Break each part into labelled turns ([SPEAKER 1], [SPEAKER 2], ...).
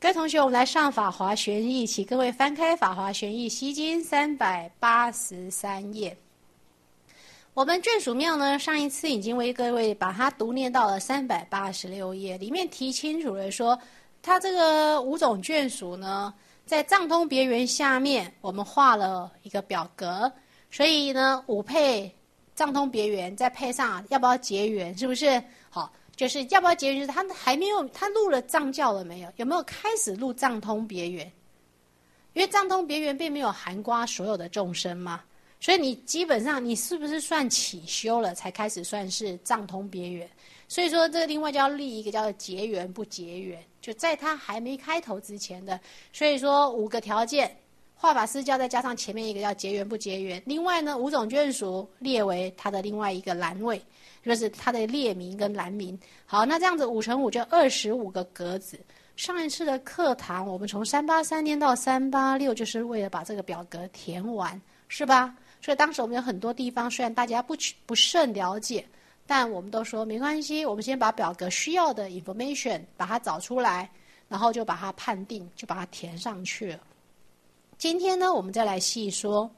[SPEAKER 1] 各位同学，我们来上法华玄义，请各位翻开法华玄义西经383页。我们眷属庙呢，上一次已经为各位把它读念到了386页，里面提清楚了说，它这个五种眷属呢，在藏通别圆下面，我们画了一个表格，所以呢，五配藏通别圆，再配上要不要结缘，是不是？好。就是要不要结缘，就是他还没有，他入了藏教了没有？有没有开始入藏通别圆？因为藏通别圆并没有涵盖所有的众生嘛，所以你基本上你是不是算起修了才开始算是藏通别圆？所以说这个另外就要立一个叫做结缘不结缘，就在他还没开头之前的。所以说5个条件，画法施教再加上前面一个叫结缘不结缘。另外呢，5种眷属列为他的另外一个栏位。就是它的列名跟栏名。好，那这样子5乘5就25个格子。上一次的课堂，我们从383念到386，就是为了把这个表格填完，是吧？所以当时我们有很多地方，虽然大家不甚了解，但我们都说没关系，我们先把表格需要的 information 把它找出来，然后就把它判定，就把它填上去了。今天呢，我们再来细说。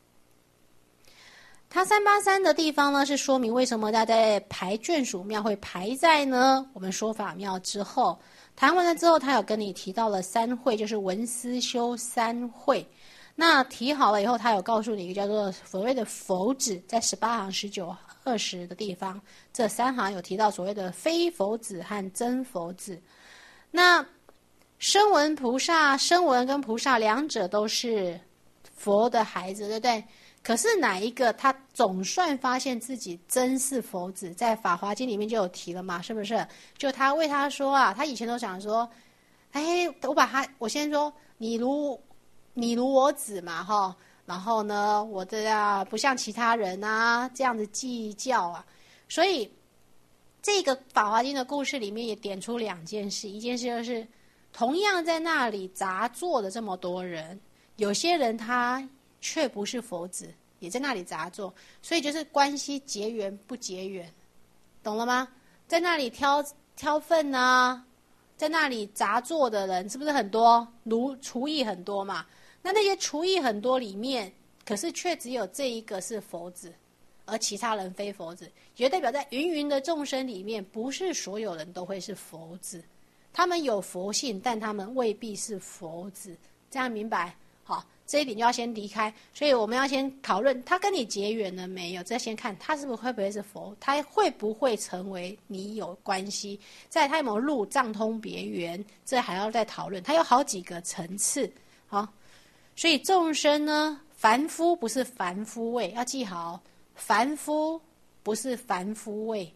[SPEAKER 1] 它383的地方呢，是说明为什么大家在排眷属庙会排在呢我们说法庙之后。谈完了之后，他有跟你提到了3会，就是文思修3会。那提好了以后，他有告诉你一个叫做所谓的佛子，在18行、19、20的地方，这3行有提到所谓的非佛子和真佛子。那声闻菩萨，声闻跟菩萨两者都是佛的孩子，对不对？可是哪一个他总算发现自己真是佛子，在《法华经》里面就有提了嘛，是不是？就他为他说啊，他以前都想说，我先说你如我子嘛，哈，然后呢，我不像其他人啊这样子计较啊，所以这个《法华经》的故事里面也点出2件事，一件事就是同样在那里杂坐的这么多人，有些人他却不是佛子，也在那里杂坐，所以就是关系结缘不结缘，懂了吗？在那里挑粪啊，在那里杂坐的人是不是很多？厨艺很多嘛？那些厨艺很多里面，可是却只有这一个是佛子，而其他人非佛子，也代表在芸芸的众生里面，不是所有人都会是佛子，他们有佛性，但他们未必是佛子，这样明白？好。这一点就要先离开，所以我们要先讨论他跟你结缘了没有，再先看他会不会是佛，他会不会成为你有关系，再他有没有入藏通别缘，这还要再讨论，他有好几个层次。好，所以众生呢，凡夫不是凡夫位，要记好，凡夫不是凡夫位。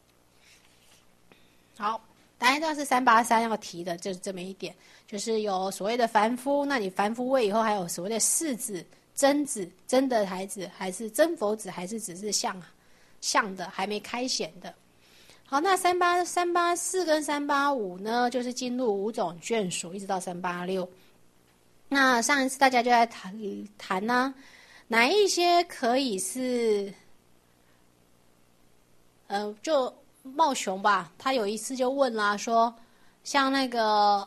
[SPEAKER 1] 好，大家知道是383要提的，就是这么一点。就是有所谓的凡夫，那你凡夫位以后还有所谓的世子、真子、真的孩子，还是真佛子，还是只是像的，还没开显的。好，那384跟385呢，就是进入5种眷属，一直到386。那上一次大家就在谈呢，哪一些可以是，就茂雄吧，他有一次就问啦，说像那个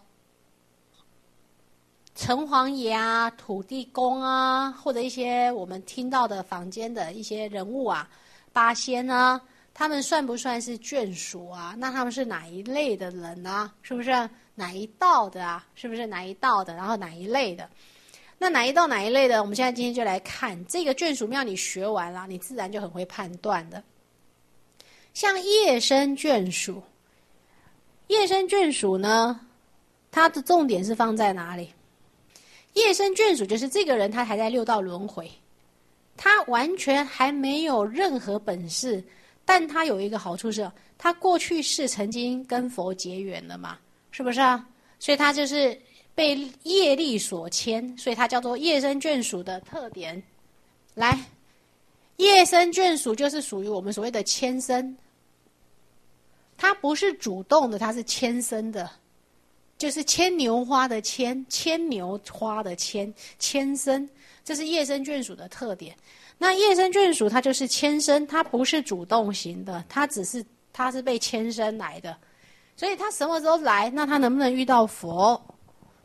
[SPEAKER 1] 城隍爷啊、土地公啊，或者一些我们听到的坊间的一些人物啊、八仙啊，他们算不算是眷属啊？那他们是哪一类的人啊？是不是哪一道的啊？是不是哪一道的？然后哪一类的？那哪一道哪一类的？我们现在今天就来看这个眷属庙，你学完了，你自然就很会判断的。像夜生眷属，夜生眷属呢，它的重点是放在哪里？夜生眷属就是这个人他还在6道轮回，他完全还没有任何本事，但他有一个好处是，他过去是曾经跟佛结缘了嘛，是不是啊？所以他就是被业力所牵，所以他叫做夜生眷属的特点。来，夜生眷属就是属于我们所谓的牵生，他不是主动的，他是牵生的。就是牵牛花的牵，牵牛花的牵，牵生，这是夜生眷属的特点。那夜生眷属它就是牵生，它不是主动型的，它是被牵生来的。所以他什么时候来，那他能不能遇到佛？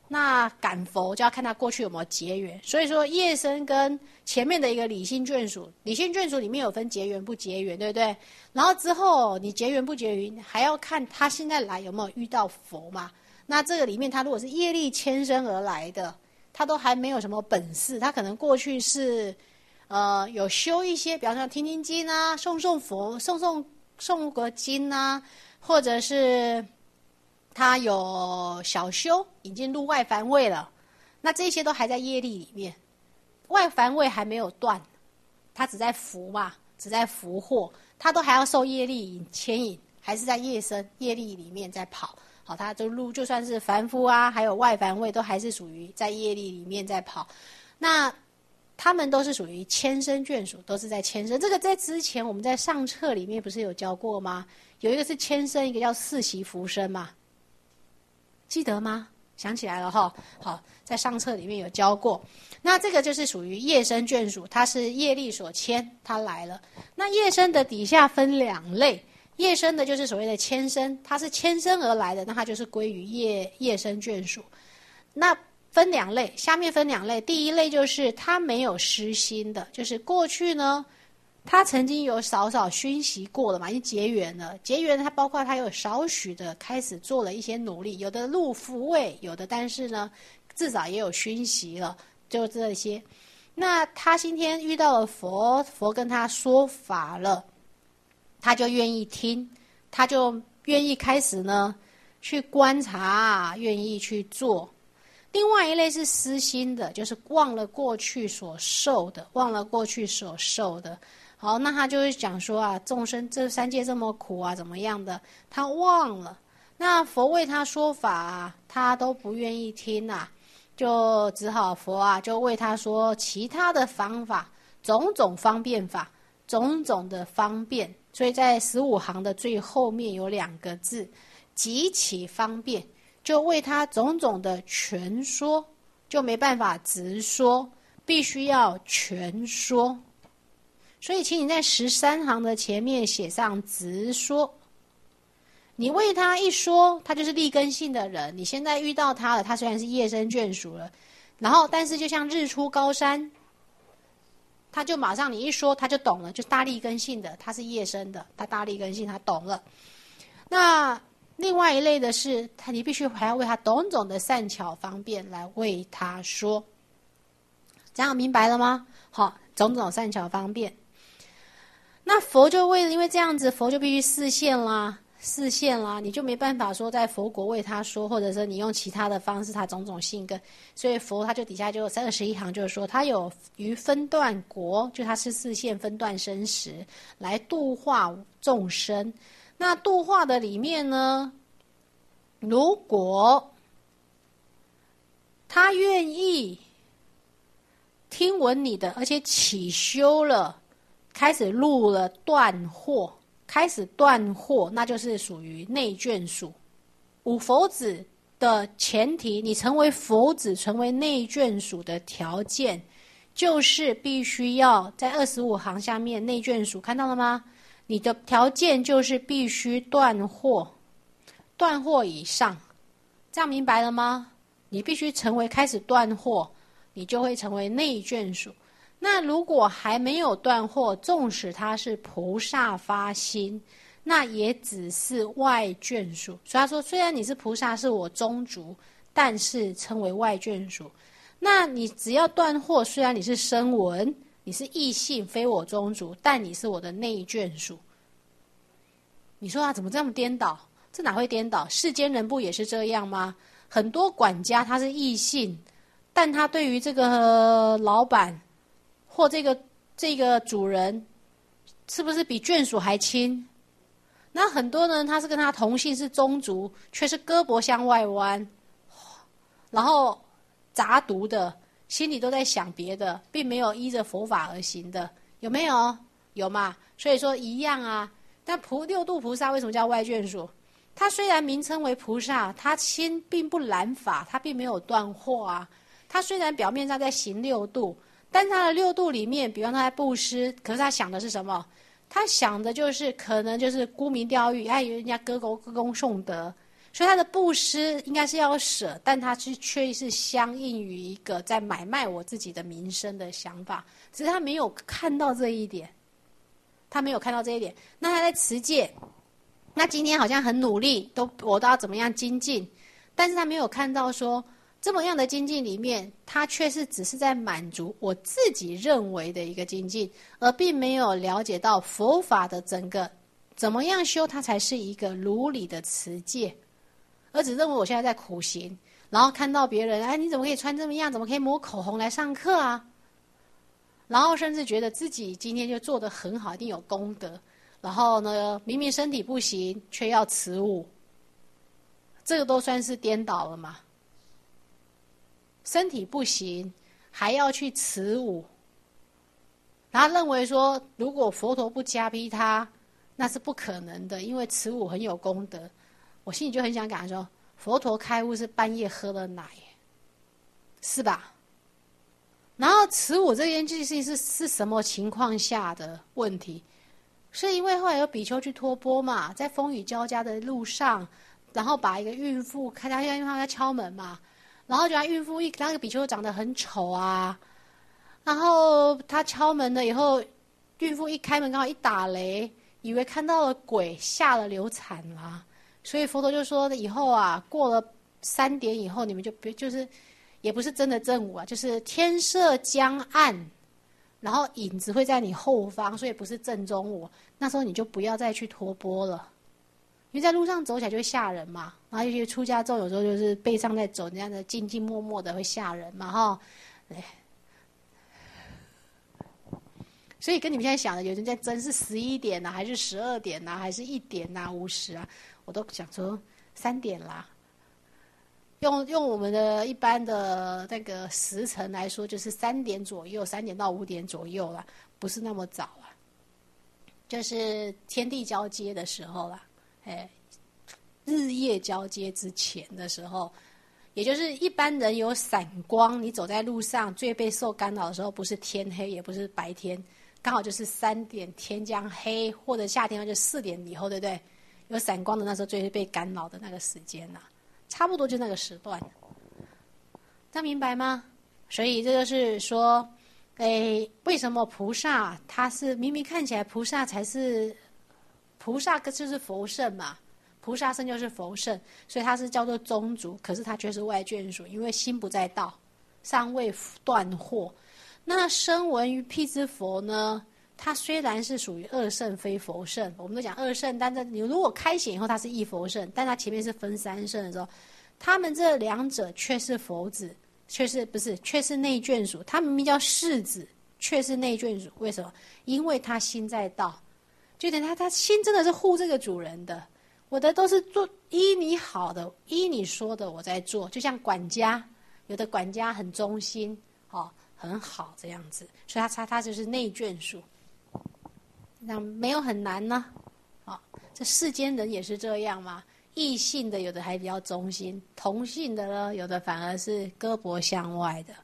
[SPEAKER 1] 那赶佛就要看他过去有没有结缘。所以说业生跟前面的一个理性眷属，理性眷属里面有分结缘不结缘，对不对？然后之后你结缘不结缘，还要看他现在来有没有遇到佛嘛。那这个里面他如果是业力牵生而来的，他都还没有什么本事，他可能过去是有修一些，比方说听听经啊，诵佛，诵个经啊，或者是他有小修，已经入外凡位了，那这些都还在业力里面，外凡位还没有断，他只在福嘛，只在福祸，他都还要受业力牵引，还是在业生业力里面在跑。好，他就算是凡夫啊，还有外凡位，都还是属于在业力里面在跑。那他们都是属于牵生眷属，都是在牵生。这个在之前我们在上册里面不是有教过吗？有一个是牵生，一个叫四习福生嘛，记得吗？想起来了哈。好，在上册里面有教过。那这个就是属于业生眷属，它是业力所牵，它来了。那业生的底下分两类。业生的就是所谓的牵生，它是牵生而来的，那它就是归于业生眷属。那分两类，下面分两类。第一类就是他没有失心的，就是过去呢，他曾经有少少熏习过了嘛，已经结缘了。结缘它包括他有少许的开始做了一些努力，有的入福位，有的但是呢，至少也有熏习了，就这些。那他今天遇到了佛，佛跟他说法了。他就愿意听，他就愿意开始呢去观察，愿意去做。另外一类是私心的，就是忘了过去所受的，忘了过去所受的。好，那他就会讲说啊，众生这三界这么苦啊，怎么样的，他忘了。那佛为他说法啊，他都不愿意听啊，就只好佛啊，就为他说其他的方法，种种方便法，种种的方便。所以在15行的最后面有2个字，极其方便，就为他种种的全说，就没办法直说，必须要全说。所以请你在13行的前面写上直说。你为他一说，他就是立根性的人，你现在遇到他了，他虽然是业生眷属了，然后但是就像日出高山，他就马上你一说他就懂了，就大利根性的，他是业生的，他大利根性他懂了。那另外一类的是你必须还要为他种种的善巧方便来为他说，这样明白了吗？好，种种善巧方便。那佛就因为这样子，佛就必须示现啦，你就没办法说在佛国为他说，或者是你用其他的方式，他种种性根，所以佛他就底下就21行就是说，他有于分段国，就他是示现分段生时来度化众生。那度化的里面呢，如果他愿意听闻你的，而且起修了，开始入了断惑，那就是属于内眷属。五佛子的前提，你成为佛子，成为内眷属的条件，就是必须要在25行下面内眷属，看到了吗？你的条件就是必须断惑以上，这样明白了吗？你必须开始断惑，你就会成为内眷属。那如果还没有断惑，纵使他是菩萨发心，那也只是外眷属。所以他说，虽然你是菩萨，是我宗族，但是称为外眷属。那你只要断惑，虽然你是声闻，你是异性，非我宗族，但你是我的内眷属。你说啊，怎么这么颠倒？这哪会颠倒？世间人不也是这样吗？很多管家他是异性，但他对于这个老板或这个主人，是不是比眷属还亲？那很多人他是跟他同姓是宗族，却是胳膊向外弯，然后杂毒的，心里都在想别的，并没有依着佛法而行的，有没有？有嘛？所以说一样啊。但六度菩萨为什么叫外眷属？他虽然名称为菩萨，他心并不染法，他并没有断惑啊。他虽然表面上在行六度，但他的六度里面，比方他在布施，可是他想的是什么？他想的就是可能就是沽名钓誉，人家歌功颂德， 所以他的布施应该是要舍，但他却是相应于一个在买卖我自己的名声的想法，只是他没有看到这一点，他没有看到这一点。那他在持戒，那今天好像很努力，我都要怎么样精进，但是他没有看到说这么样的精进里面，他却是只是在满足我自己认为的一个精进，而并没有了解到佛法的整个怎么样修，它才是一个如理的持戒。而只认为我现在在苦行，然后看到别人，哎，你怎么可以穿这么样？怎么可以抹口红来上课啊？然后甚至觉得自己今天就做得很好，一定有功德。然后呢，明明身体不行，却要持五，这个都算是颠倒了嘛？身体不行，还要去持五，然后认为说，如果佛陀不加逼他，那是不可能的，因为持五很有功德。我心里就很想跟他说，佛陀开悟是半夜喝了奶，是吧？然后持五这件事情是什么情况下的问题？是因为后来有比丘去托钵嘛，在风雨交加的路上，然后把一个孕妇看他，因为他在敲门嘛，然后就让孕妇那个比丘长得很丑啊，然后他敲门了以后，孕妇一开门刚好一打雷，以为看到了鬼，吓了流产了。所以佛陀就说以后啊，过了3点以后，你们就别就是也不是真的正午啊，就是天色将暗，然后影子会在你后方，所以不是正中午。那时候你就不要再去托钵了，因为在路上走起来就会吓人嘛。然后尤其出家众有时候就是背上在走，这样的静静默默的会吓人嘛，哈。所以跟你们现在想的，有人在争是11点啊，还是12点啊，还是1点啊，50啊，我都想说3点啦。用我们的一般的那个时辰来说，就是3点左右，3点到5点左右啦，不是那么早啦，就是天地交接的时候啦，日夜交接之前的时候，也就是一般人有闪光，你走在路上最被受干扰的时候，不是天黑，也不是白天，刚好就是3点天将黑，或者夏天就4点以后，对不对？有闪光的那时候最被干扰的那个时间啦，差不多就那个时段，这样明白吗？所以这就是说，为什么菩萨他是明明看起来菩萨才是菩萨，就是佛圣嘛，菩萨圣就是佛圣，所以他是叫做宗族，可是他却是外眷属，因为心不在道，尚未断惑。那声闻于辟支佛呢？它虽然是属于二圣非佛圣，我们都讲二圣，但是你如果开显以后它是一佛圣，但它前面是分3圣的时候，他们这2者却是佛子，却是内眷属。他明明叫世子，却是内眷属。为什么？因为他心在道，就等他心真的是护这个主人的。我的都是做依你好的，依你说的我在做，就像管家，有的管家很忠心，很好这样子，所以他就是内眷属。那没有很难呢，这世间人也是这样嘛。异性的有的还比较忠心，同性的呢，有的反而是胳膊向外的。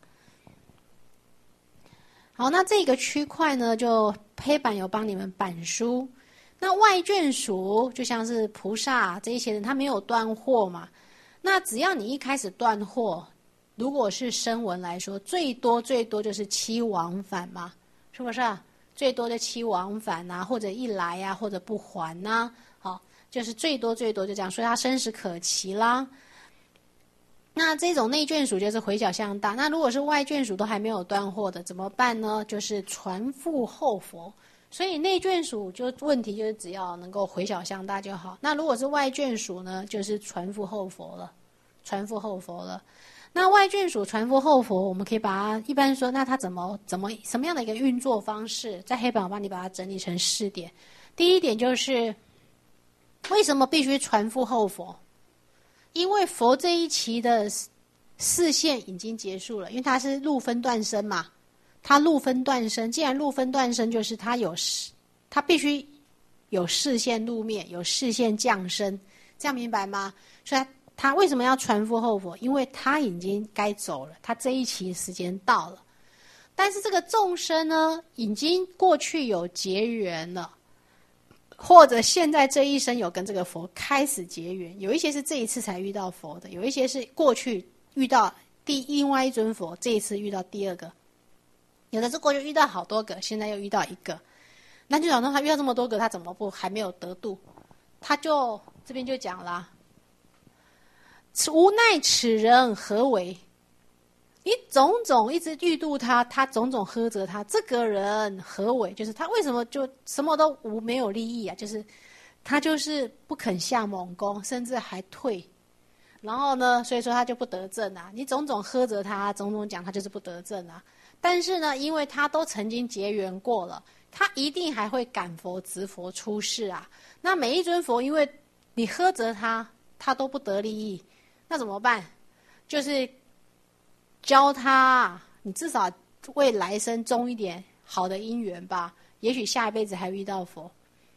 [SPEAKER 1] 好，那这个区块呢，就黑板有帮你们板书。那外眷属就像是菩萨这一些人，他没有断惑嘛。那只要你一开始断惑，如果是声闻来说，最多就是7往返嘛，是不是啊？最多的7往返啊，或者一来啊，或者不还啊，就是最多就这样，所以他生死可期啦。那这种内眷属就是回小向大。那如果是外眷属都还没有断惑的，怎么办呢？就是传付后佛。所以内眷属就问题就是只要能够回小向大就好。那如果是外眷属呢，就是传付后佛了，传付后佛了。那外眷属传付后佛，我们可以把它一般说，那它什么样的一个运作方式？在黑板我帮你把它整理成4点。第一点就是为什么必须传付后佛？因为佛这一期的视线已经结束了，因为它是入分断生嘛，它入分断生，既然入分断生，就是它必须有视线入灭，有视线降生，这样明白吗？所以他为什么要传付后佛？因为他已经该走了，他这一期时间到了。但是这个众生呢，已经过去有结缘了， 或者现在这一生有跟这个佛开始结缘，有一些是这一次才遇到佛的，有一些是过去遇到另外一尊佛，这一次遇到第二个，有的是过去遇到好多个，现在又遇到一个。那就想说他遇到这么多个，他怎么不还没有得度？他就这边就讲啦，无奈此人何为？你种种一直欲度他，他种种呵责他，这个人何为？就是他为什么就什么都无没有利益啊？就是他就是不肯下猛攻，甚至还退。然后呢，所以说他就不得正啊。你种种呵责他，种种讲他就是不得正啊。但是呢，因为他都曾经结缘过了，他一定还会感佛执佛出世啊。那每一尊佛，因为你呵责他，他都不得利益，那怎么办？就是教他，你至少为来生种一点好的因缘吧。也许下一辈子还遇到佛，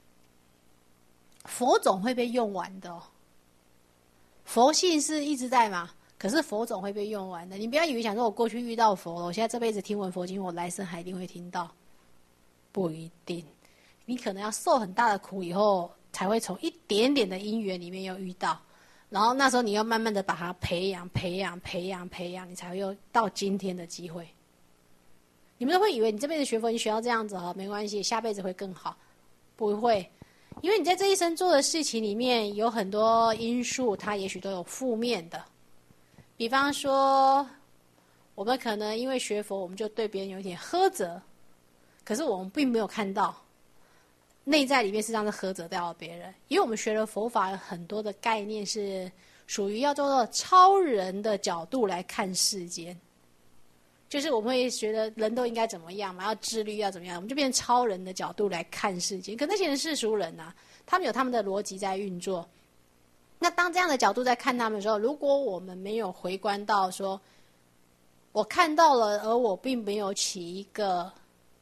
[SPEAKER 1] 佛种会被用完的哦。佛性是一直在嘛，可是佛种会被用完的。你不要以为想说我过去遇到佛了，我现在这辈子听闻佛经，我来生还一定会听到，不一定。你可能要受很大的苦以后，才会从一点点的因缘里面又遇到。然后那时候你要慢慢的把它培养，你才会有到今天的机会。你们都会以为你这辈子学佛，你学到这样子哈，没关系，下辈子会更好，不会，因为你在这一生做的事情里面有很多因素，它也许都有负面的。比方说，我们可能因为学佛，我们就对别人有一点呵责，可是我们并没有看到。内在里面实际上是呵责掉了别人，因为我们学了佛法，很多的概念是属于要做超人的角度来看世间，就是我们会觉得人都应该怎么样嘛，要自律要怎么样，我们就变成超人的角度来看世间。可那些人世俗人啊，他们有他们的逻辑在运作。那当这样的角度在看他们的时候，如果我们没有回观到说，我看到了，而我并没有起一个。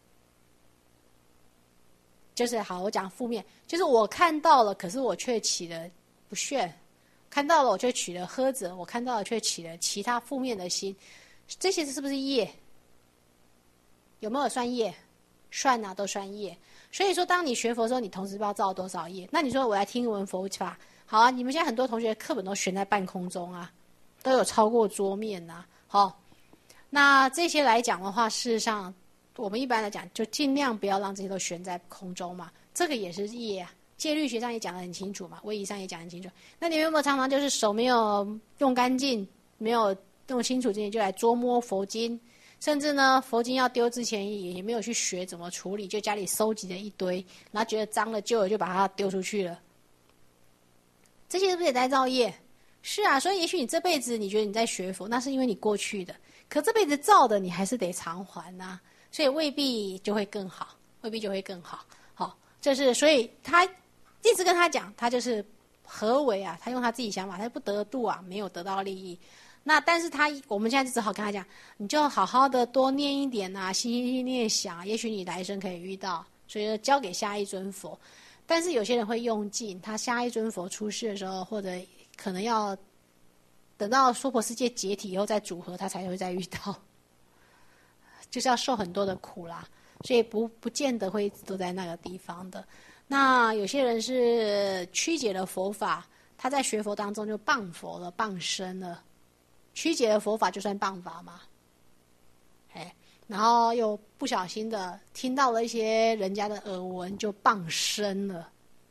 [SPEAKER 1] 就是好，我讲负面，就是我看到了，可是我却起了不炫；看到了，我却起了呵责；我看到了，却起了其他负面的心。这些是不是业？有没有算业？算啊，都算业。所以说，当你学佛的时候，你同时不知道造多少业。那你说我来听闻佛法，好啊，你们现在很多同学课本都悬在半空中啊，都有超过桌面啊。好，那这些来讲的话，事实上。我们一般来讲，就尽量不要让这些都悬在空中嘛，这个也是业啊。戒律学上也讲得很清楚嘛，威仪上也讲得很清楚。那你们有没有常常就是手没有用干净，没有弄清楚之前就来捉摸佛经，甚至呢佛经要丢之前也没有去学怎么处理，就家里收集了一堆，然后觉得脏了旧了就把它丢出去了。这些是不是也在造业？是啊，所以也许你这辈子你觉得你在学佛，那是因为你过去的，可这辈子造的你还是得偿还啊。所以未必就会更好，未必就会更好。好，这是所以他一直跟他讲，他就是何为啊？他用他自己想法，他不得度啊，没有得到利益。那但是我们现在就只好跟他讲，你就好好的多念一点啊，心心念想，也许你来生可以遇到。所以交给下一尊佛。但是有些人会用尽，他下一尊佛出世的时候，或者可能要等到娑婆世界解体以后再组合，他才会再遇到。就是要受很多的苦啦，所以不见得会都在那个地方的。那有些人是曲解了佛法，他在学佛当中就谤佛了、谤身了。曲解了佛法就算谤法嘛？然后又不小心的听到了一些人家的耳闻，就谤身了。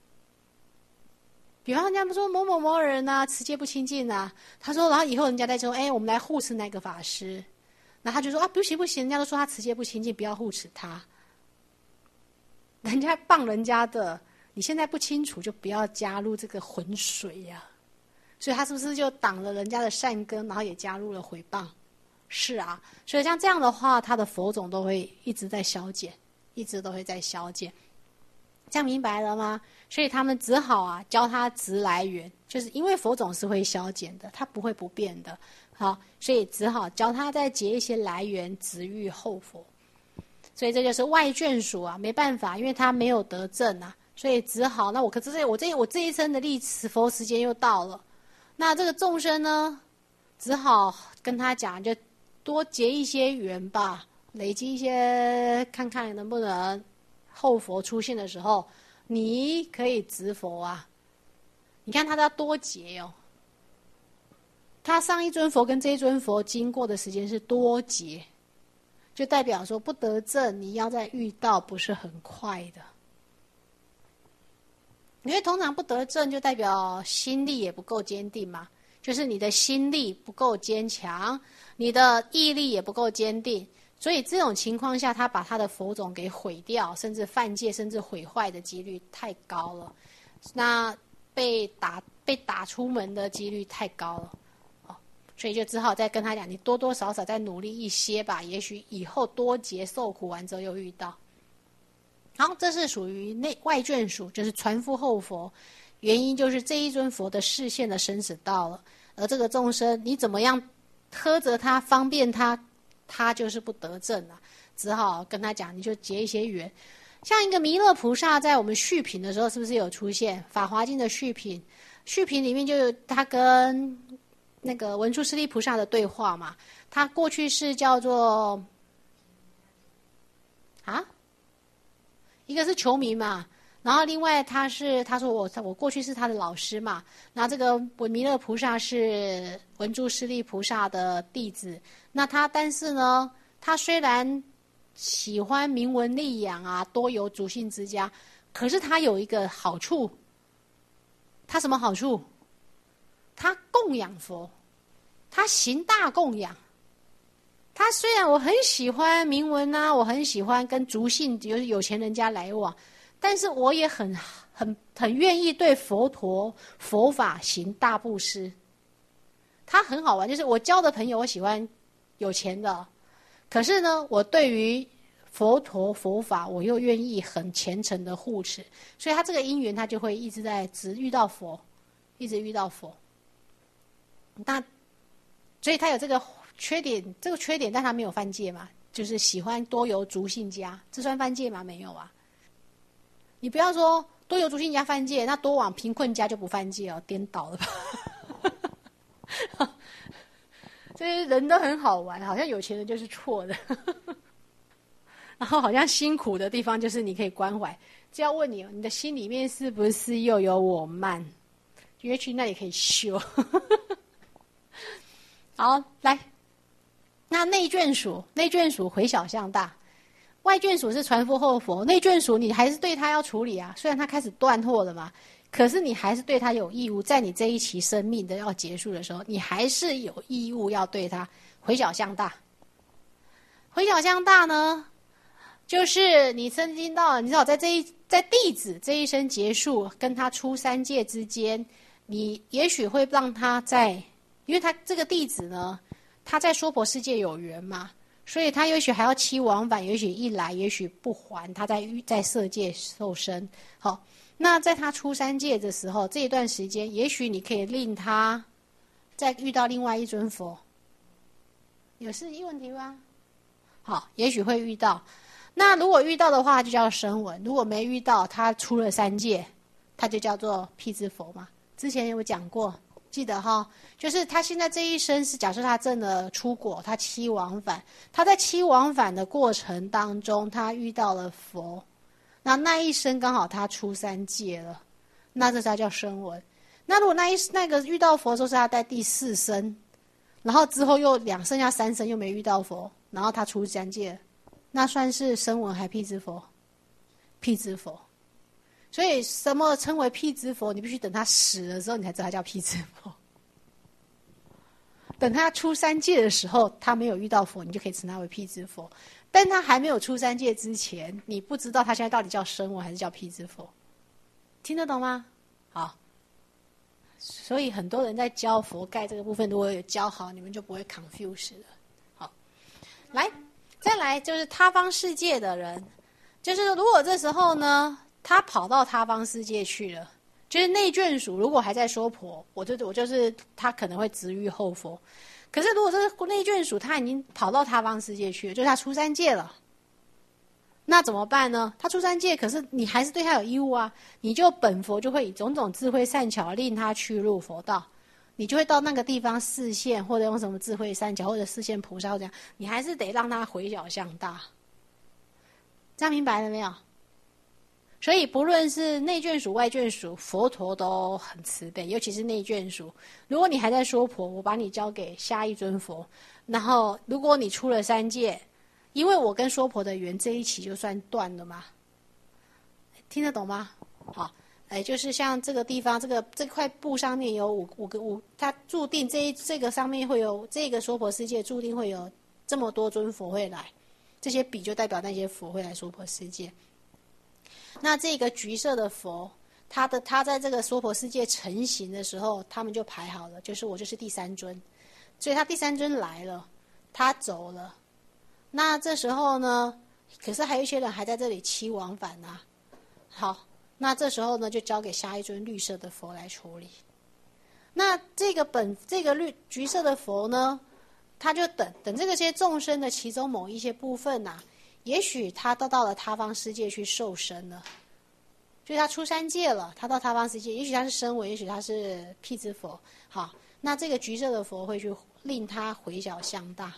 [SPEAKER 1] 比方人家说某某某人啊，持戒不清净啊，他说，然后以后人家再说，我们来护持那个法师。然后他就说啊，不行，人家都说他持戒不清净，不要护持他。人家谤人家的，你现在不清楚，就不要加入这个浑水呀。所以他是不是就挡了人家的善根，然后也加入了毁谤？是啊，所以像这样的话，他的佛种都会一直在消减，一直都会在消减。这样明白了吗？所以他们只好啊教他直来源，就是因为佛种是会消减的，它不会不变的。好，所以只好教他再结一些来源，直遇后佛。所以这就是外眷属啊，没办法，因为他没有得证啊，所以只好那我这一生的历史佛时间又到了，那这个众生呢，只好跟他讲，就多结一些缘吧，累积一些，看看能不能后佛出现的时候， 你可以值佛啊。你看他要多劫哦，他上一尊佛跟这一尊佛经过的时间是多劫，就代表说不得正，你要再遇到不是很快的。因为通常不得正就代表心力也不够坚定嘛，就是你的心力不够坚强，你的毅力也不够坚定，所以这种情况下他把他的佛种给毁掉，甚至犯戒，甚至毁坏的几率太高了，那被打出门的几率太高了，所以就只好再跟他讲，你多多少少再努力一些吧，也许以后多劫受苦完之后又遇到。好，这是属于外眷属，就是传夫后佛，原因就是这一尊佛的视线的生死到了，而这个众生你怎么样呵责他，方便他，他就是不得正啊，只好跟他讲，你就结一些缘。像一个弥勒菩萨在我们续品的时候是不是有出现？法华经的续品里面就有他跟那个文殊师利菩萨的对话嘛，他过去是叫做一个是求名嘛，然后另外他说我过去是他的老师嘛，那这个弥勒菩萨是文殊师利菩萨的弟子，那但是呢，他虽然喜欢名闻利养啊，多有主信之家，可是他有一个好处，他什么好处？他供养佛，他行大供养。他虽然我很喜欢名闻啊，我很喜欢跟族姓就是有钱人家来往，但是我也很愿意对佛陀佛法行大布施。他很好玩，就是我交的朋友，我喜欢有钱的，可是呢，我对于佛陀佛法，我又愿意很虔诚的护持，所以他这个因缘，他就会一直在遇到佛，一直遇到佛。那所以他有这个缺点，但他没有犯戒嘛，就是喜欢多由族姓家，这算犯戒吗？没有啊。你不要说多由族姓家犯戒，那多往贫困家就不犯戒哦，颠倒了吧？这些人都很好玩，好像有钱人就是错的，然后好像辛苦的地方就是你可以关怀。只要问你，你的心里面是不是又有我慢？约去那里可以修。好，来。那内眷属回小向大，外眷属是传夫后佛，内眷属你还是对他要处理啊。虽然他开始断货了嘛，可是你还是对他有义务，在你这一期生命的要结束的时候，你还是有义务要对他回小向大。回小向大呢，就是你曾经到，你知道在弟子这一生结束跟他出三界之间，你也许会让他因为他这个弟子呢。他在娑婆世界有缘嘛，所以他也许还要七往返，也许一来，也许不还，他在色界受生。好，那在他出三界的时候，这一段时间，也许你可以令他再遇到另外一尊佛。有问题吗？好，也许会遇到。那如果遇到的话，就叫声闻；如果没遇到，他出了三界，他就叫做辟支佛嘛。之前有讲过。记得哈，就是他现在这一生是假设他证了出果，他七往返，他在七往返的过程当中，他遇到了佛，那一生刚好他出三界了，那这才叫声闻。那如果那个遇到佛的时候是他在第四生，然后之后又剩下三生又没遇到佛，然后他出三界，那算是声闻还辟支佛？辟支佛。所以什么称为辟支佛？你必须等他死的时候，你才知道他叫辟支佛。等他出三界的时候，他没有遇到佛，你就可以称他为辟支佛。但他还没有出三界之前，你不知道他现在到底叫声闻还是叫辟支佛。听得懂吗？好。所以很多人在教佛盖这个部分，如果有教好，你们就不会 confuse 了。好，来，再来就是他方世界的人，就是如果这时候呢。他跑到他方世界去了，就是内眷属。如果还在娑婆，我就是他可能会直遇后佛。可是如果这个内眷属他已经跑到他方世界去了，就是他出三界了，那怎么办呢？他出三界，可是你还是对他有义务啊。你就本佛就会以种种智慧善巧令他去入佛道，你就会到那个地方示现，或者用什么智慧善巧，或者示现菩萨这样，你还是得让他回小向大。这样明白了没有？ 所以不论是内眷属外眷属，佛陀都很慈悲，尤其是内眷属。如果你还在说婆，我把你交给下一尊佛，然后如果你出了三界，因为我跟说婆的缘这一期就算断了嘛，听得懂吗？好，就是像这个地方，这块布上面有五个，它注定这个上面会有这个说婆世界，注定会有这么多尊佛会来，这些笔就代表那些佛会来说婆世界。那这个橘色的佛，他在这个娑婆世界成型的时候，他们就排好了，就是我就是第三尊，所以他第三尊来了，他走了。那这时候呢，可是还有一些人还在这里欺往返啊。好，那这时候呢，就交给下一尊绿色的佛来处理。那这个橘色的佛呢，他就等这些众生的其中某一些部分啊。也许他到了他方世界去受生了，就是他出三界了，他到他方世界，也许他是声闻，也许他是辟支佛。好，那这个橘色的佛会去令他回小向大，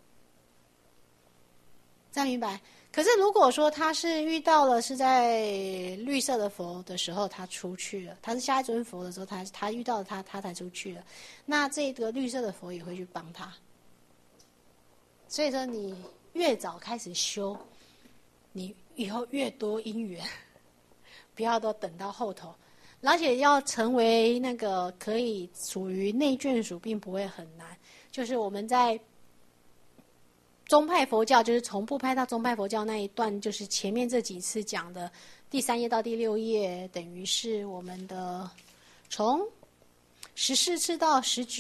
[SPEAKER 1] 这样明白？可是如果说他是遇到了是在绿色的佛的时候，他出去了，他是下一尊佛的时候，他遇到了他才出去了，那这个绿色的佛也会去帮他。所以说你越早开始修，你以后越多因缘，不要都等到后头。而且要成为那个可以属于内眷属，并不会很难。就是我们在宗派佛教，就是从部派到宗派佛教那一段，就是前面这几次讲的第3页到第6页，等于是我们的从14次到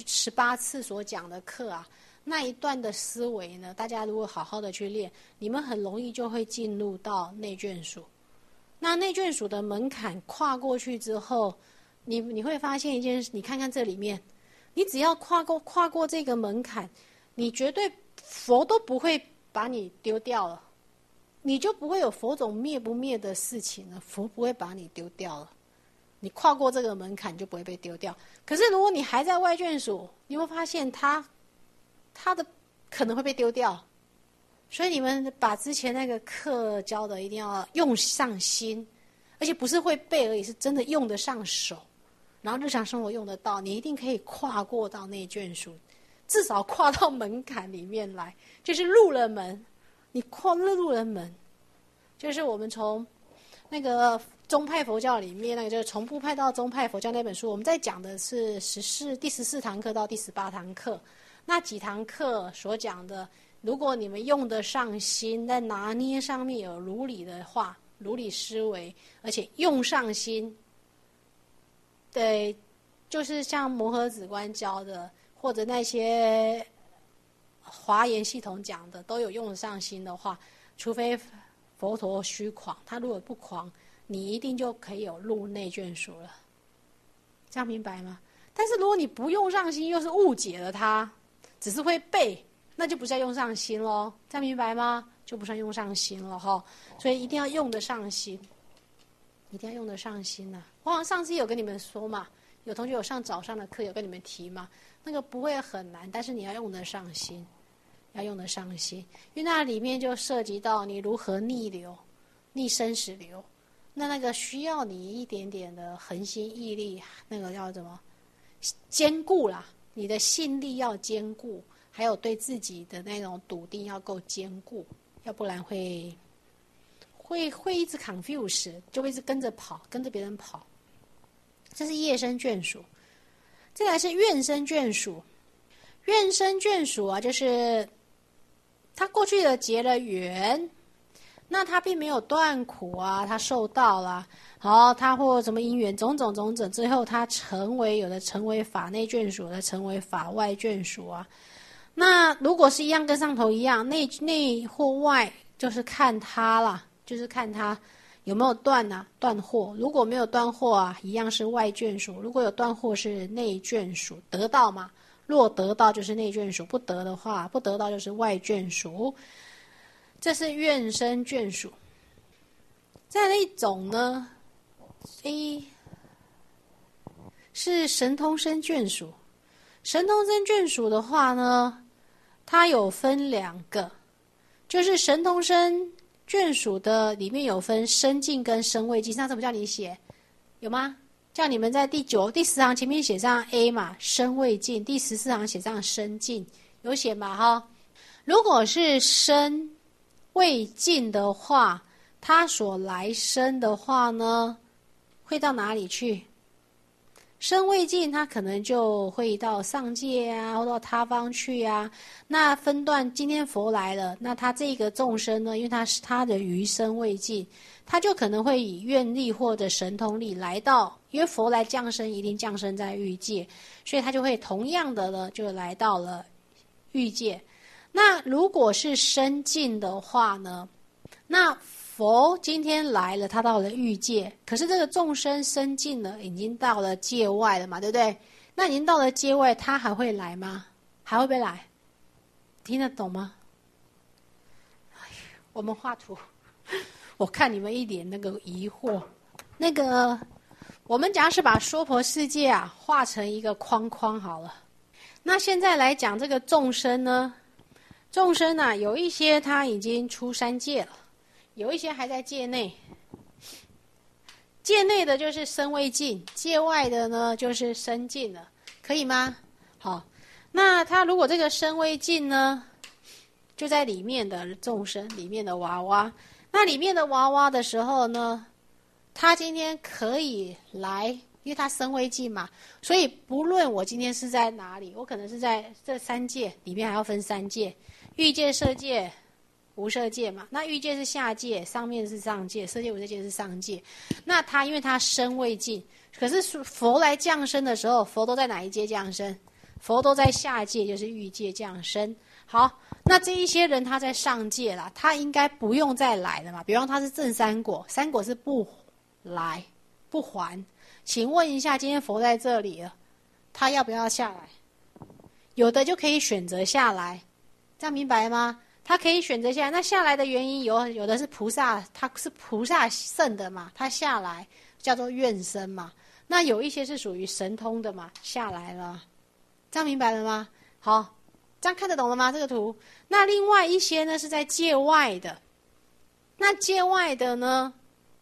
[SPEAKER 1] 18次所讲的课啊。那一段的思维呢，大家如果好好的去练，你们很容易就会进入到内眷属。那内眷属的门槛跨过去之后，你会发现一件事，你看看这里面，你只要跨过这个门槛，你绝对佛都不会把你丢掉了，你就不会有佛种灭不灭的事情了，佛不会把你丢掉了。你跨过这个门槛就不会被丢掉。可是如果你还在外眷属，你会发现他的可能会被丢掉，所以你们把之前那个课教的一定要用上心，而且不是会背而已，是真的用得上手，然后日常生活用得到，你一定可以跨过到内眷属，至少跨到门槛里面来，就是入了门。你跨入了门，就是我们从那个宗派佛教里面，那个就是从部派到宗派佛教那本书，我们在讲的是第14堂课到第18堂课。那几堂课所讲的，如果你们用得上心，在拿捏上面有如理的话，如理思维，而且用上心，对，就是像摩诃止观教的，或者那些华严系统讲的，都有用得上心的话，除非佛陀虚诳，他如果不诳，你一定就可以有入内眷属了。这样明白吗？但是如果你不用上心，又是误解了他，只是会背，那就不是要用上心咯。这样明白吗？就不算用上心了哈。所以一定要用得上心，一定要用得上心啊。我好像上次有跟你们说嘛，有同学有上早上的课有跟你们提嘛，那个不会很难，但是你要用得上心，要用得上心，因为那里面就涉及到你如何逆流，逆生死流，那个需要你一点点的恒心毅力，那个叫什么？坚固啦。你的信力要坚固，还有对自己的那种笃定要够坚固，要不然会一直 confuse， 就会一直跟着跑，跟着别人跑。这是业生眷属。再来是愿生眷属。愿生眷属啊，就是他过去的结了缘，那他并没有断苦啊，他受到了，好，他或什么因缘种种，最后他有的成为法内眷属，有的成为法外眷属啊。那如果是一样跟上头一样，内或外，就是看他啦，就是看他有没有断啊，断惑。如果没有断惑啊，一样是外眷属；如果有断惑是内眷属。得到嘛，若得到就是内眷属，不得的话，不得到就是外眷属。这是愿生眷属。再来一种呢，是神通生眷属。神通生眷属的话呢，它有分2个，就是神通生眷属的里面有分身禁跟身未禁，上次不叫你写，有吗？叫你们在第10行前面写上 A 嘛，身未禁，第14行写上身禁，有写吗？哈，如果是身未尽的话，他所来生的话呢，会到哪里去？身未尽，他可能就会到上界啊，或到他方去啊。那分段，今天佛来了，那他这个众生呢，因为他是他的余生未尽，他就可能会以愿力或者神通力来到，因为佛来降生，一定降生在欲界，所以他就会同样的呢，就来到了欲界。那如果是身尽的话呢，那佛今天来了，他到了欲界，可是这个众生身尽了，已经到了界外了嘛，对不对？那已经到了界外，他还会来吗？还会不会来？听得懂吗？我们画图，我看你们一脸那个疑惑。那个，我们假使把娑婆世界啊画成一个框框好了。那现在来讲这个众生呢，众生啊，有一些他已经出三界了。有一些还在界内，界内的就是身未尽，界外的呢就是身尽了，可以吗？好，那他如果这个身未尽呢，就在里面的众生，里面的娃娃，那里面的娃娃的时候呢，他今天可以来，因为他身未尽嘛，所以不论我今天是在哪里，我可能是在这三界里面，还要分三界，欲界、色界、无色界嘛，那欲界是下界，上面是上界，色界、无色界是上界。那他因为他身未尽，可是佛来降生的时候，佛都在哪一界降生？佛都在下界，就是欲界降生。好，那这一些人他在上界啦，他应该不用再来了嘛。比方他是正三果，三果是不来不还。请问一下，今天佛在这里了，他要不要下来？有的就可以选择下来，这样明白吗？他可以选择下来，那下来的原因有的是菩萨，他是菩萨圣的嘛，他下来叫做愿生嘛。那有一些是属于神通的嘛，下来了，这样明白了吗？好，这样看得懂了吗？这个图。那另外一些呢是在界外的，那界外的呢，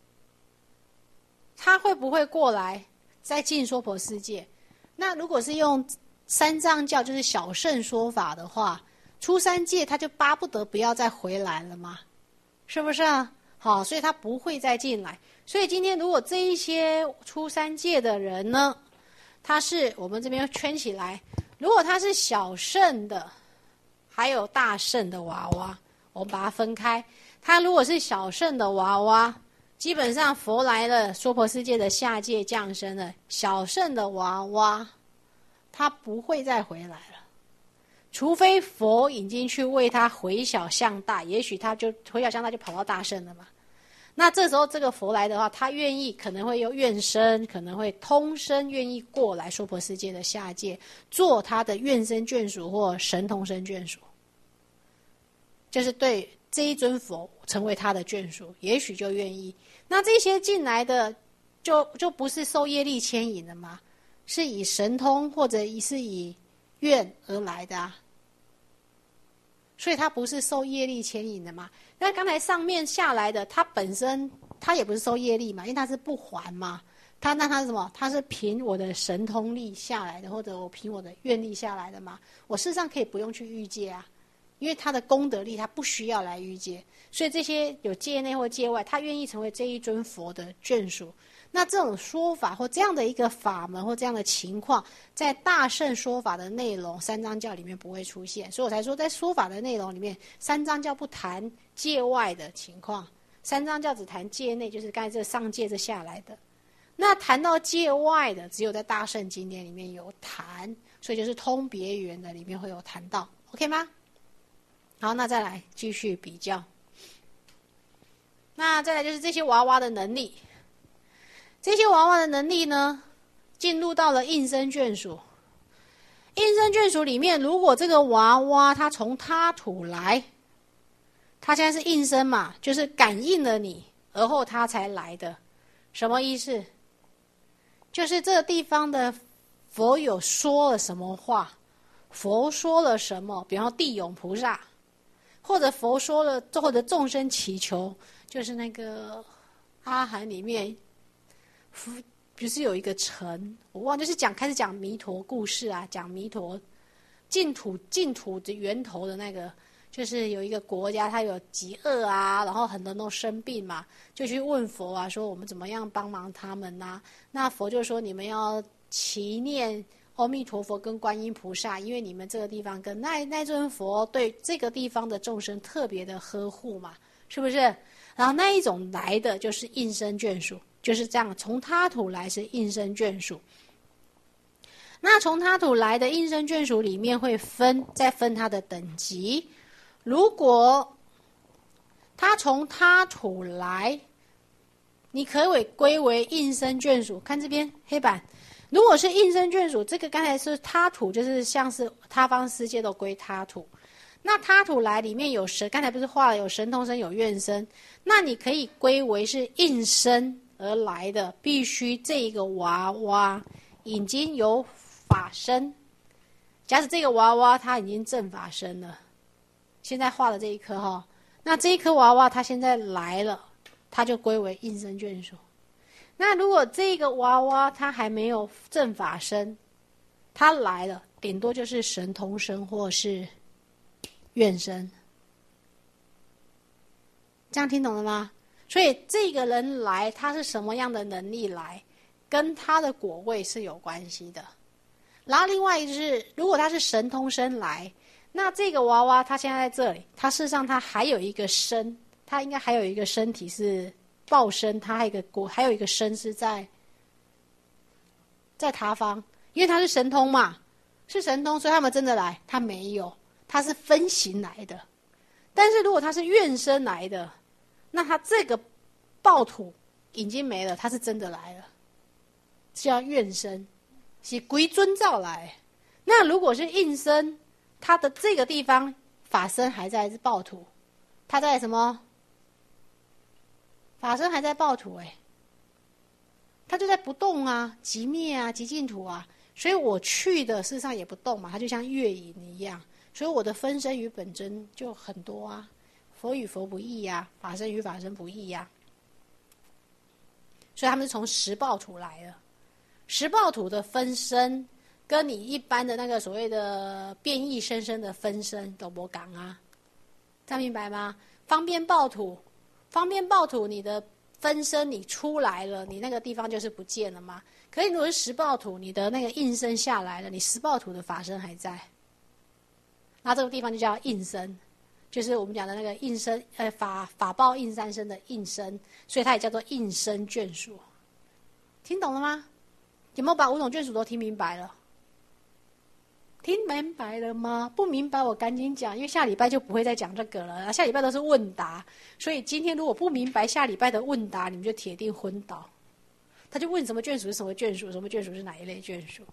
[SPEAKER 1] 他会不会过来再进娑婆世界？那如果是用三藏教，就是小乘说法的话，出三界他就巴不得不要再回来了嘛，是不是啊？好，所以他不会再进来。所以今天如果这一些出三界的人呢，他是我们这边圈起来，如果他是小乘的，还有大乘的娃娃，我们把它分开。他如果是小乘的娃娃，基本上佛来了，娑婆世界的下界降生了，小乘的娃娃他不会再回来了。除非佛已经去为他回小向大，也许他就回小向大就跑到大圣了嘛。那这时候这个佛来的话，他愿意可能会有愿生，可能会通生，愿意过来娑婆世界的下界，做他的愿生眷属或神通生眷属，就是对这一尊佛成为他的眷属，也许就愿意。那这些进来的就不是受业力牵引的嘛，是以神通或者是以愿而来的啊。所以他不是受业力牵引的嘛。那刚才上面下来的，他本身他也不是受业力嘛，因为他是不还嘛。那他是什么？他是凭我的神通力下来的，或者我凭我的愿力下来的嘛。我事实上可以不用去欲界啊，因为他的功德力他不需要来欲界。所以这些有界内或界外，他愿意成为这一尊佛的眷属。那这种说法或这样的一个法门或这样的情况，在大乘说法的内容三藏教里面不会出现，所以我才说在说法的内容里面，三藏教不谈界外的情况，三藏教只谈界内，就是刚才这上界这下来的。那谈到界外的，只有在大乘经典里面有谈，所以就是通别圆的里面会有谈到 ，OK 吗？好，那再来继续比较。那再来就是这些娃娃的能力。这些娃娃的能力呢，进入到了应生眷属。应生眷属里面，如果这个娃娃它从他土来，它现在是应生嘛，就是感应了你，而后它才来的。什么意思？就是这个地方的佛有说了什么话，佛说了什么，比方地涌菩萨， 或者佛说了，或者众生祈求，就是那个阿含里面，不是有一个城，我忘了，就是开始讲弥陀故事啊，讲弥陀净土的源头的那个。就是有一个国家，它有饥饿啊，然后很多人都生病嘛，就去问佛啊，说我们怎么样帮忙他们啊？那佛就说你们要祈念阿弥陀佛跟观音菩萨，因为你们这个地方跟那尊佛对这个地方的众生特别的呵护嘛，是不是？然后那一种来的就是应身眷属，就是这样，从他土来是应身眷属。那从他土来的应身眷属里面会再分它的等级。如果他从他土来，你可以归为应身眷属。看这边黑板，如果是应身眷属，这个刚才是他土，就是像是他方世界都归他土。那他土来里面有神，刚才不是画了有神通身有愿身，那你可以归为是应身而来的，必须这一个娃娃已经有法身。假使这个娃娃他已经正法身了。现在画的这一颗哈，那这一颗娃娃它现在来了，它就归为应身眷属。那如果这个娃娃它还没有正法身，它来了，顶多就是神通身或是愿身。这样听懂了吗？所以这个人来，他是什么样的能力来，跟他的果位是有关系的。然后另外一个就是，如果他是神通身来，那这个娃娃它现在在这里，它事实上它还有一个身，它应该还有一个身体是报身，它还有一个身是在他方，因为它是神通嘛，是神通，所以他们真的来，他没有，他是分形来的。但是如果他是愿身来的，那他这个报土已经没了，他是真的来了，是叫愿身，是归尊照来。那如果是应身，他的这个地方法身还在报土，他在什么？法身还在报土他就在不动啊，极灭啊，极净土啊。所以我去的事实上也不动嘛，它就像月影一样。所以我的分身与本真就很多啊，佛与佛不异啊，法身与法身不异啊。所以他们是从十报土来的，十报土的分身。跟你一般的那个所谓的变异生生的分身都不讲啊，这样明白吗？方便报土，你的分身你出来了，你那个地方就是不见了嘛。可是如果是十报土，你的那个应身下来了，你十报土的法身还在，那这个地方就叫应身，就是我们讲的那个应身，法报应三身的应身，所以它也叫做应身眷属。听懂了吗？有没有把五种眷属都听明白了？听明白了吗？不明白我赶紧讲，因为下礼拜就不会再讲这个了。下礼拜都是问答，所以今天如果不明白下礼拜的问答，你们就铁定昏倒。他就问什么眷属是什么眷属，什么眷属是哪一类眷属。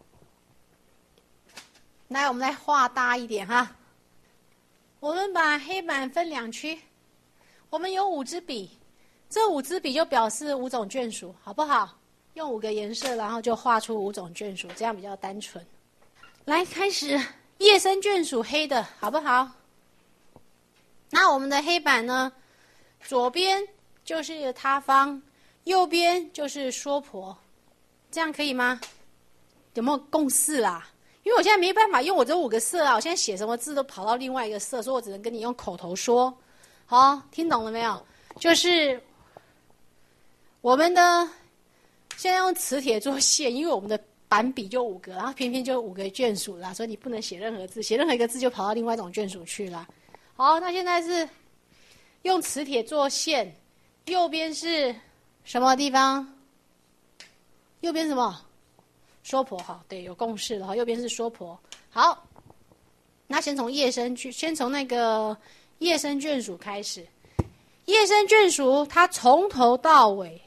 [SPEAKER 1] 来，我们来画大一点哈。我们把黑板分两区，我们有5支笔，这5支笔就表示5种眷属，好不好？用5个颜色，然后就画出5种眷属，这样比较单纯。来，开始夜深眷属黑的好不好？那我们的黑板呢，左边就是他方，右边就是娑婆，这样可以吗？有没有共识啦？因为我现在没办法用我这5个色啊，我现在写什么字都跑到另外一个色，所以我只能跟你用口头说。好，听懂了没有？就是我们的现在用磁铁做线，因为我们的板笔就5个，然后偏偏就5个眷属啦，所以你不能写任何字，写任何一个字就跑到另外一种眷属去了。好，那现在是用磁铁做线，右边是什么地方？右边什么？娑婆。好，对，有共识了。好，右边是娑婆。好，那先从那个夜深眷属开始。夜深眷属，它从头到尾，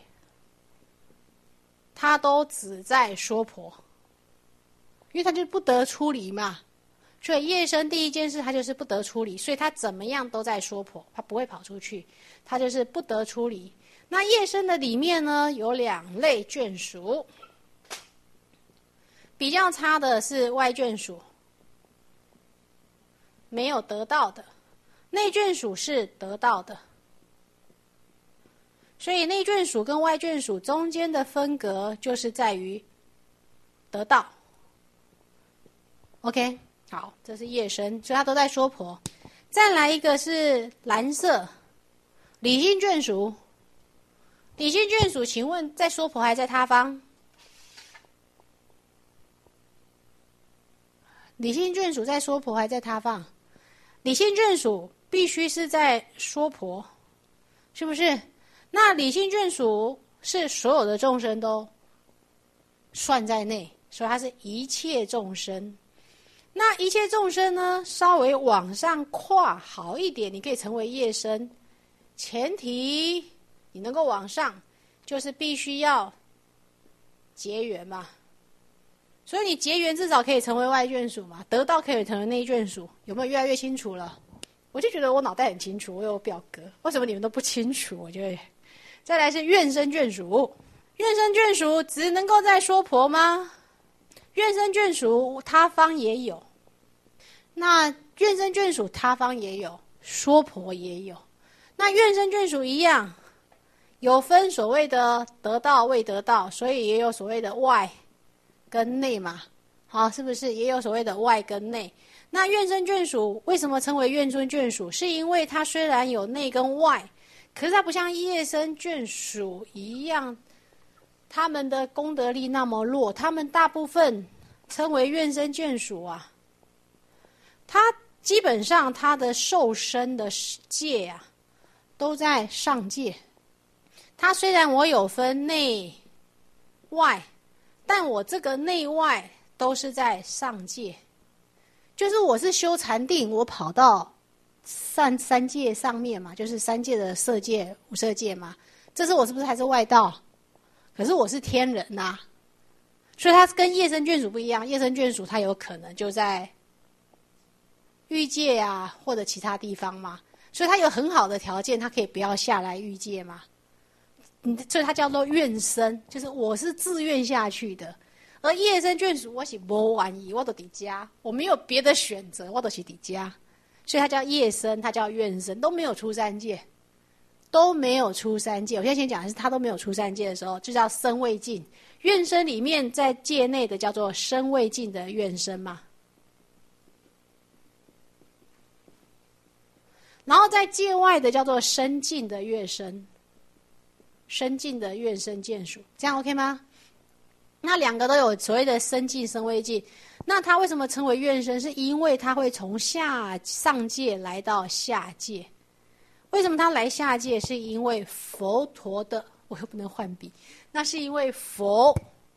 [SPEAKER 1] 它都只在娑婆，因为它就不得出离嘛。所以夜深第一件事，它就是不得出离，所以它怎么样都在娑婆，它不会跑出去，它就是不得出离。那夜深的里面呢，有2类眷属，比较差的是外眷属，没有得到的。 内眷属是得到的，所以内眷属跟外眷属中间的分隔就是在于得到。OK， 好，这是夜深，所以它都在说婆。再来一个是蓝色，理性眷属。理性眷属，请问在说婆还在他方？理性眷属在说婆还在他方？理性眷属必须是在说婆，是不是？那理性眷属是所有的众生都算在内，所以它是一切众生。那一切众生呢，稍微往上跨好一点，你可以成为业生。前提你能够往上，就是必须要结缘嘛。所以你结缘至少可以成为外眷属嘛，得到可以成为内眷属，有没有越来越清楚了？我就觉得我脑袋很清楚，我有表格，为什么你们都不清楚？我觉得，再来是愿生眷属，愿生眷属只能够在说婆吗？愿生眷属他方也有，那愿生眷属他方也有，说婆也有。那愿生眷属一样，有分所谓的得到未得到，所以也有所谓的外跟内嘛，好，是不是也有所谓的外跟内？那愿生眷属为什么称为愿生眷属？是因为它虽然有内跟外，可是它不像业生眷属一样，他们的功德力那么弱，他们大部分称为愿生眷属啊。它基本上它的受生的界啊，都在上界。它虽然我有分内外，但我这个内外都是在上界，就是我是修禅定，我跑到三界上面嘛，就是三界的色界、无色界嘛。这是我是不是还是外道？可是我是天人呐，所以它跟业生眷属不一样。业生眷属它有可能就在欲界啊，或者其他地方嘛，所以它有很好的条件，它可以不要下来欲界嘛。所以它叫做愿生，就是我是自愿下去的。而业生眷属我是没玩意，我都在家，我没有别的选择，我都是在家，所以它叫业生，它叫愿生，都没有出三界，都没有出三界。我现在先讲的是它都没有出三界的时候，就叫生未尽。愿生里面在界内的叫做生未尽的愿生嘛，然后在界外的叫做生尽的愿生，生尽的愿生眷属，这样 OK 吗？那两个都有所谓的生尽、生未尽。那它为什么称为愿生？是因为它会从上界来到下界。为什么它来下界？是因为佛陀的，我又不能换笔，那是因为佛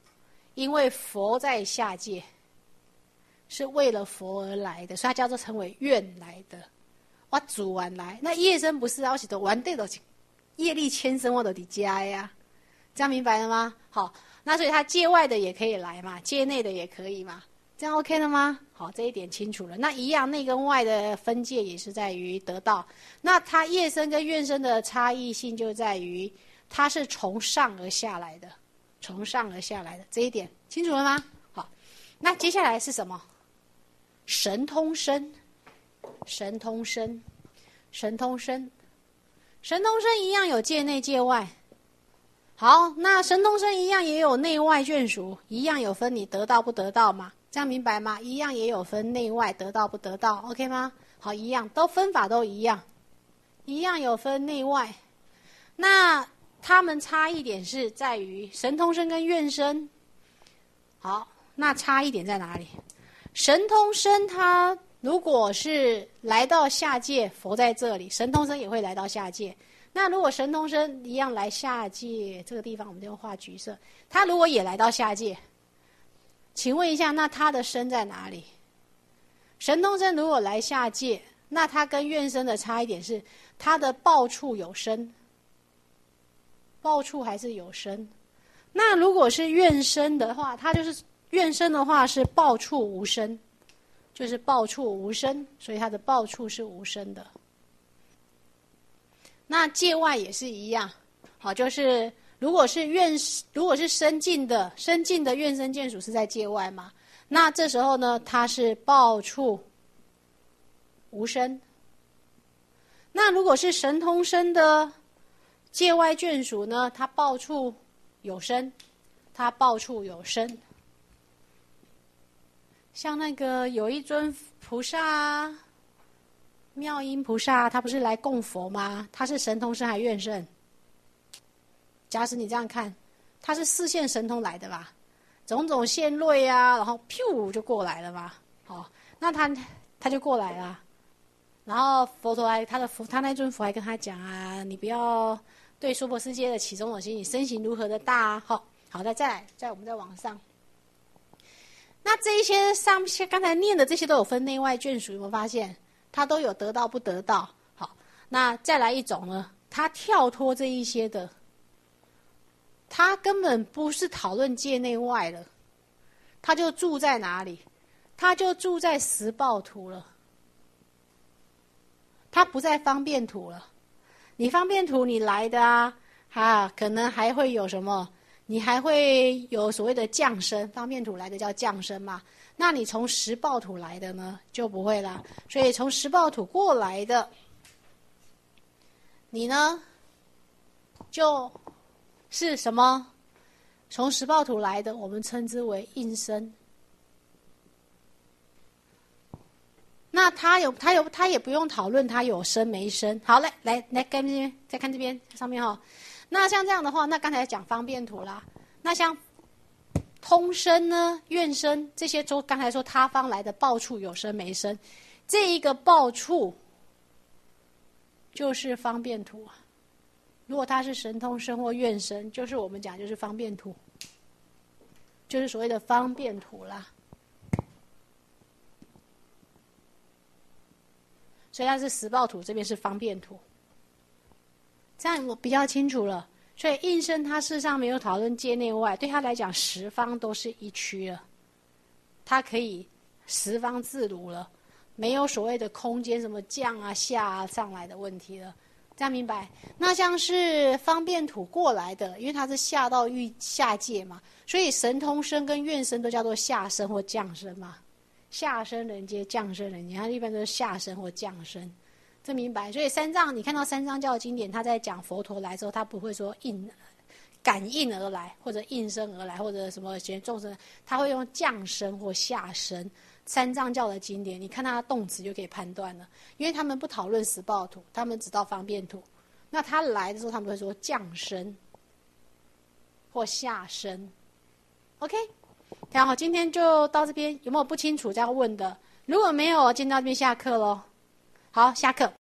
[SPEAKER 1] 在下界，是为了佛而来的，所以它叫做称为愿来的。我主完来，那业生不是啊，我是都完对的，业力牵生我都得加呀，这样明白了吗？好。那所以它界外的也可以来嘛，界内的也可以嘛，这样 OK 了吗？好，这一点清楚了。那一样内跟外的分界也是在于得到。那它业生跟愿生的差异性就在于，它是从上而下来的，从上而下来的这一点清楚了吗？好，那接下来是什么？神通身，神通身，神通身，神通身一样有界内界外。好，那神通身一样也有内外眷属，一样有分你得到不得到嘛？这样明白吗？一样也有分内外得到不得到 ，OK 吗？好，一样都分法都一样，一样有分内外。那他们差异点是在于神通身跟愿身。好，那差异点在哪里？神通身它如果是来到下界，佛在这里，神通身也会来到下界。那如果神通身一样来下界，这个地方我们就画橘色。他如果也来到下界，请问一下，那他的身在哪里？神通身如果来下界，那他跟愿身的差一点是，他的报处有身，报处还是有身。那如果是愿身的话，他就是愿身的话是报处无身，就是报处无身，所以他的报处是无身的。那界外也是一样，好，就是如果是生尽的愿生眷属是在界外嘛，那这时候呢，它是报处无身， 那如果是神通身的界外眷属呢，它报处有身，它报处有身。像那个有一尊菩萨，妙音菩萨，他不是来供佛吗？他是神通身还愿身？假使你这样看，他是四现神通来的吧？种种现瑞啊，然后噗就过来了嘛。哦，那他就过来了。然后佛陀还他那尊佛还跟他讲啊，你不要对娑婆世界的起种种心，你身形如何的大啊？好，再来，我们再往上。那这一些上面刚才念的这些都有分内外眷属，有没有发现？它都有得到不得到。好，那再来一种呢，它跳脱这一些的，它根本不是讨论界内外了，它就住在哪里？它就住在实报土了，它不在方便土了。你方便土你来的可能还会有什么？你还会有所谓的降生，方便土来的叫降生嘛？那你从实报土来的呢，就不会啦。所以从实报土过来的，你呢，就是什么？从实报土来的，我们称之为应身。那他也不用讨论他有生没生。好，来看这边，再看这边上面哈。那像这样的话，那刚才讲方便土啦，那像通身呢、愿身这些，都刚才说他方来的报处有生没生，这一个报处就是方便土。如果他是神通身或愿身，就是我们讲就是方便土，就是所谓的方便土啦。所以它是实报土，这边是方便土。这样我比较清楚了。所以应身他事实上没有讨论界内外，对他来讲十方都是一区了，他可以十方自如了，没有所谓的空间什么降啊下啊上来的问题了。这样明白？那像是方便土过来的，因为它是下到下界嘛，所以神通身跟愿身都叫做下身或降身嘛。下身人间、降身人间，它一般都是下身或降身。这明白？所以三藏，你看到三藏教的经典，他在讲佛陀来之后，他不会说感应而来，或者应声而来，或者什么众生，他会用降生或下生。三藏教的经典，你看他的动词就可以判断了，因为他们不讨论实报土，他们只到方便土。那他来的时候，他们会说降生或下生。OK， 好，今天就到这边，有没有不清楚这样问的？如果没有，今天到这边下课咯。好，下课。